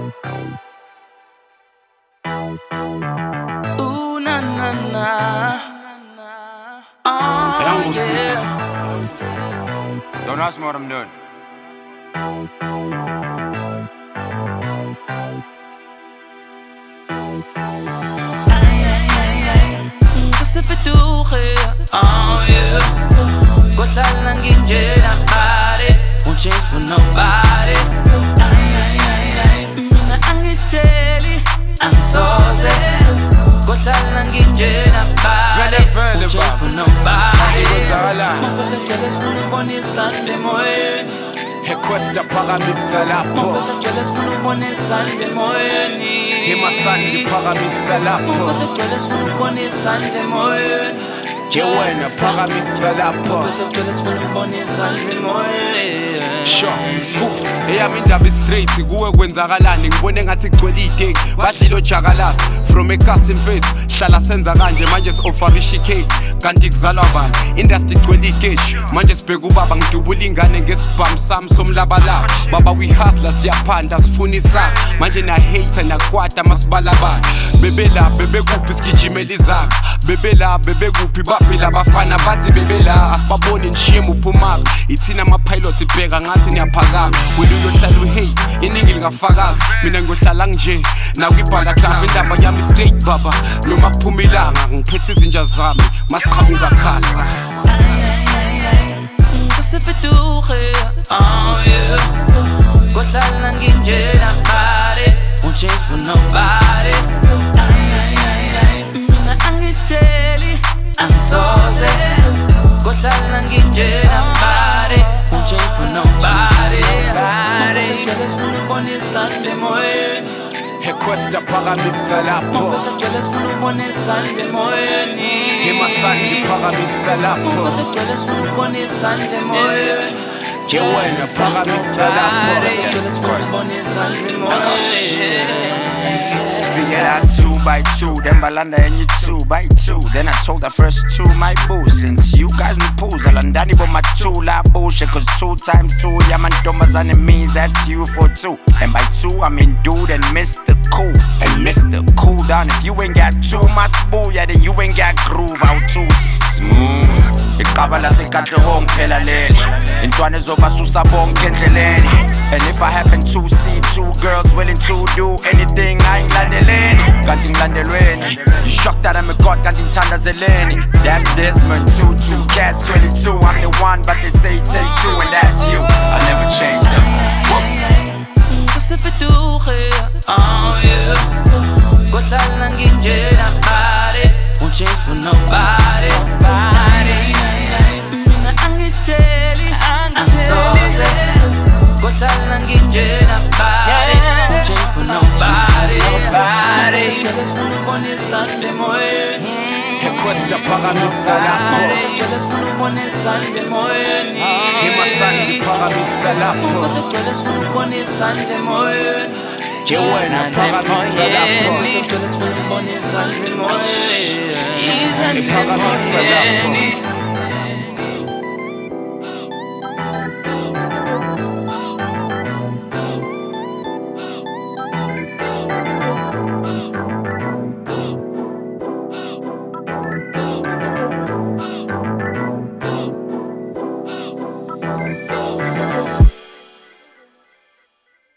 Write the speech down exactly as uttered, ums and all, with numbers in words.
Ooh, na na na. Oh, yeah. Don't ask me what I'm doing. Kusipituke, oh yeah. Kotala nginjena pare, won't change for nobody. Mina angitsheli, angisoze. Kotala nginjena pare, won't change for nobody. Mapata jealous funa ubonisa nje moyeni. Requesta phakamisa lapho. Mapata jealous funa ubonisa nje moyeni. Himasanti phakamisa lapho. Mapata jealous funa ubonisa nje moyeni. Jewena phakamisa lapho. Mapata jealous funa ubonisa nje moyeni. Sure, Scoof, eyami indaba straight kuwe kwenzakalani ngibone ngathi igcwele iding badlilo jakalasi from ekasi mfethu hlala senza kanje manje si-offer ishike kanti kuzalwa bani industry igcwele iteji manje sibheka ubaba ngidubula ingane ngesibhamu sami somlabalaba baba we-hustler siyaphanda sifuna isakho manje na-hater nakwata masibalabala bebela bebekuphi sigijimela izakho bebela bebekuphi baphila abafana bathi bebela asibaboni nishiyemu uphumaphi ithina ama-pilot ibheka ngathi niyaphakama wena uyohlala uhate iningi lingafakazi mina ngiyohlala nje nakwibhala club indaba yami straight baba noma kuphuma ilanga ngiphethe izinja zami masiqhamuka khasa Kusipituke, oh yeah. Kotala nginjena pare, won't change for nobody. Mina angitsheli, angisoze. Kotala nginjena pare, won't change for nobody. Mapata jealous funa ubonisa nje moyeni. Requesta phakamisa lapho. Mapata jealous funa ubonisa nje moyeni. Himasanti phakamisa lapho. Mapata jealous funa ubonisa nje moyeni. Jewena phakamisa lapho. Mapata jealous funa ubonisa nje moyeni. Figured out two by two, then balanda and you two by two. Then I told the first two my boo. Since you guys in pools, alandani but my two la bullshit. Cause two times two, yeah man dumbers and it means that's you for two. And by two I mean dude and Mister Cool. And Mister Cool down. If you ain't got two my spoo, yeah then you ain't got groove out too smooth. Iqabala sekahle home phela leli intwana ezobasusa bonke endleleni. And if I happen to see two girls willing to do anything I ain't landeleni kanti ngilandelweni. You shocked that I'm a god kanti ngithandazeleni. That's Desmond two two cats twenty-two. I'm the one but they say it takes two and that's you. I never change them. Kusipituke, oh yeah. Kotala nginjena pare, won't change for nobody. Mina angitsheli, angisoze. Kotala nginjena pare, won't change for nobody. Jealous funa ubonisa nje moyeni. Requesta phakamisa lapho. Jealous funa ubonisa nje moyeni. Himasanti phakamisa lapho. Mapata jealous funa ubonisa nje moyeni. Jewena phakamisa lapho. Jealous funa ubonisa nje moyeni. Phakamisa lapho.